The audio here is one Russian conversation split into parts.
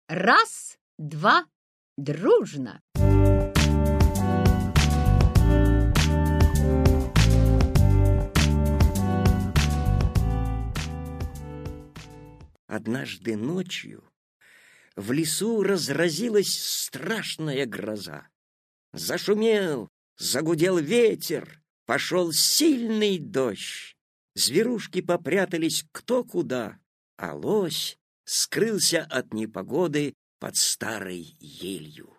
Раз, два, дружно. Однажды ночью в лесу разразилась страшная гроза. Зашумел, загудел ветер, пошел сильный дождь. Зверушки попрятались кто куда, а лось скрылся от непогоды под старой елью.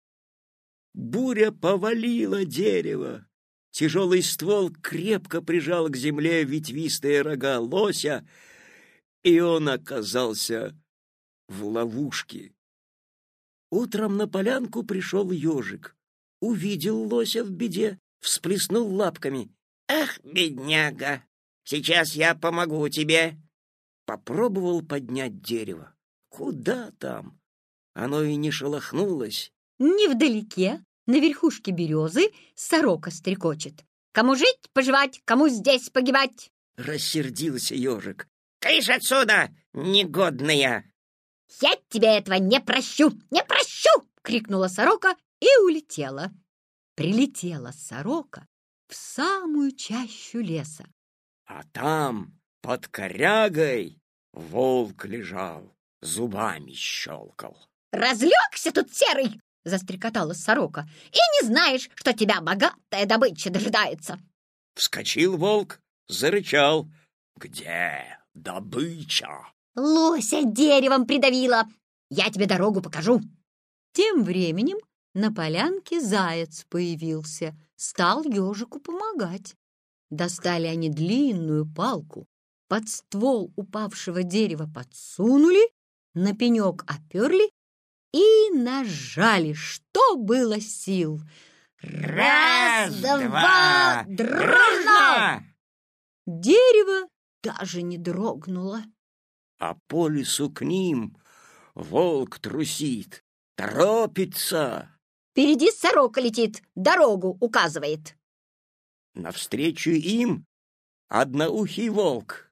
Буря повалила дерево. Тяжелый ствол крепко прижал к земле ветвистые рога лося, и он оказался в ловушке. Утром на полянку пришел ежик. Увидел лося в беде, всплеснул лапками. «Ах, бедняга, сейчас я помогу тебе!» Попробовал поднять дерево. Куда там? Оно и не шелохнулось. Невдалеке, на верхушке березы, сорока стрекочет. «Кому жить, поживать, кому здесь погибать!» Рассердился ежик. «Кыш отсюда, негодная!» «Я тебе этого не прощу, не прощу!» — крикнула сорока и улетела. Прилетела сорока в самую чащу леса. А там, под корягой, волк лежал, зубами щелкал. «Разлегся тут серый!» — застрекотала сорока. «И не знаешь, что тебя богатая добыча дожидается!» Вскочил волк, зарычал. «Где добыча?» «Лося деревом придавила! Я тебе дорогу покажу!» Тем временем на полянке заяц появился, стал ежику помогать. Достали они длинную палку, под ствол упавшего дерева подсунули, на пенек оперли и нажали, что было сил. Раз, два, дружно! Дерево даже не дрогнуло. А по лесу к ним волк трусит, торопится. Впереди сорока летит, дорогу указывает. Навстречу им одноухий волк.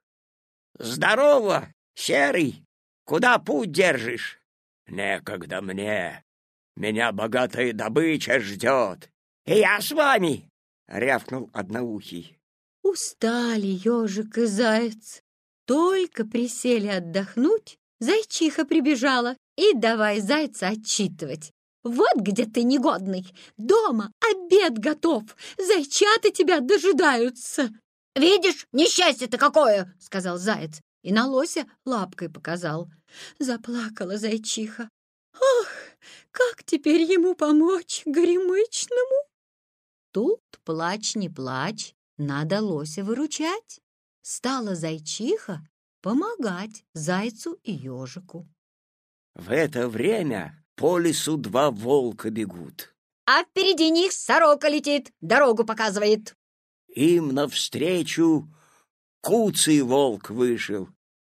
«Здорово, серый! Куда путь держишь?» «Некогда мне. Меня богатая добыча ждет. И я с вами!» — рявкнул одноухий. Устали ежик и заяц. Только присели отдохнуть, зайчиха прибежала и давай зайца отчитывать. «Вот где ты, негодный! Дома обед готов! Зайчата тебя дожидаются!» «Видишь, несчастье-то какое!» — сказал заяц и на лося лапкой показал. Заплакала зайчиха. «Ох, как теперь ему помочь, горемычному?» Тут плачь не плачь, надо лося выручать. Стала зайчиха помогать зайцу и ежику. В это время по лесу два волка бегут. А впереди них сорока летит, дорогу показывает. Им навстречу куцый волк вышел.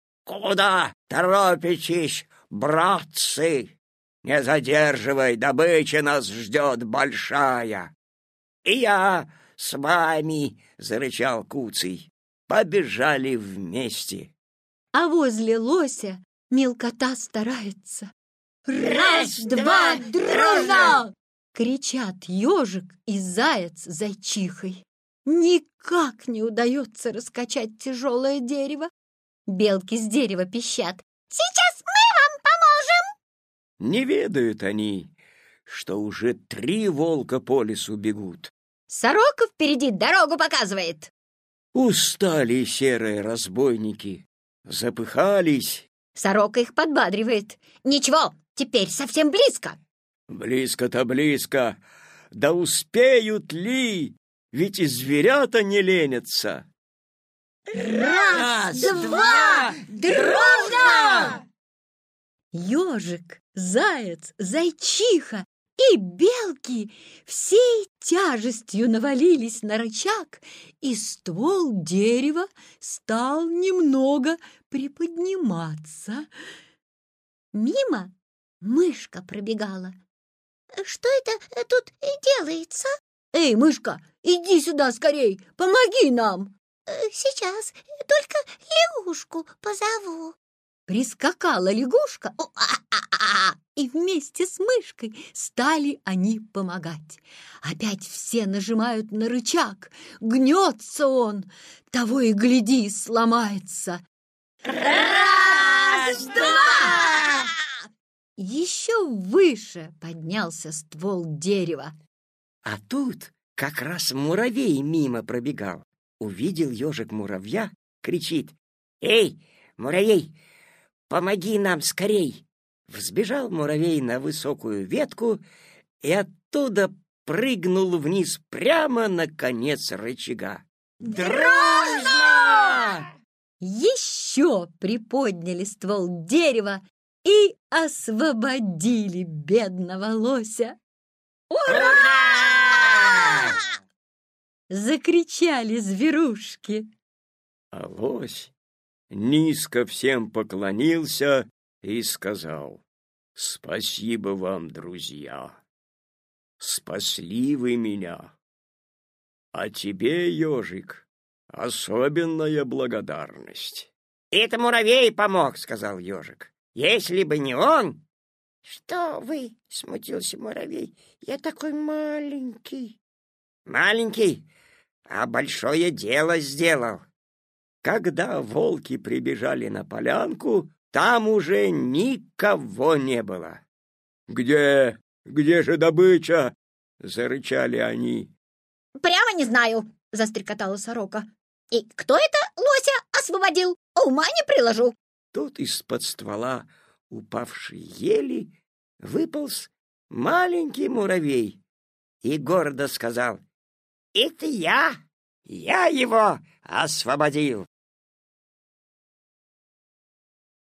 «Куда торопитесь, братцы? Не задерживай, добыча нас ждет большая!» «И я с вами!» — зарычал куцый. Побежали вместе. А возле лося мелкота старается. «Раз, два, дружно!» — кричат ежик и заяц с зайчихой. Никак не удается раскачать тяжелое дерево. Белки с дерева пищат: «Сейчас мы вам поможем!» Не ведают они, что уже 3 волка по лесу бегут. Сорока впереди дорогу показывает. Устали серые разбойники, запыхались. Сорока их подбадривает. «Ничего, теперь совсем близко!» Близко-то близко, да успеют ли? Ведь и зверята не ленятся. Раз, два, дружно! Ежик, заяц, зайчиха и белки всей тяжестью навалились на рычаг, и ствол дерева стал немного приподниматься. Мимо мышка пробегала. «Что это тут делается?» «Эй, мышка, иди сюда скорей, помоги нам!» «Сейчас, только лягушку позову». Прискакала лягушка И вместе с мышкой стали они помогать. Опять все нажимают на рычаг. Гнется он, того и гляди, сломается. Раз, два! Еще выше поднялся ствол дерева. А тут как раз муравей мимо пробегал. Увидел ежик муравья, кричит: «Эй, муравей, помоги нам скорей!» Взбежал муравей на высокую ветку и оттуда прыгнул вниз прямо на конец рычага. Дружно! Еще приподняли ствол дерева и освободили бедного лося. Ура! Закричали зверушки. А лось низко всем поклонился и сказал: «Спасибо вам, друзья! Спасли вы меня! А тебе, ежик, особенная благодарность!» «Это муравей помог», — сказал ежик. «Если бы не он...» «Что вы?» — смутился муравей. «Я такой маленький». «Маленький, а большое дело сделал». Когда волки прибежали на полянку, там уже никого не было. «Где же добыча?» — зарычали они. «Прямо не знаю», — застрекотала сорока. «И кто это лося освободил? Ума не приложу». Тут из-под ствола упавшей ели выполз маленький муравей и гордо сказал: «Это я его освободил».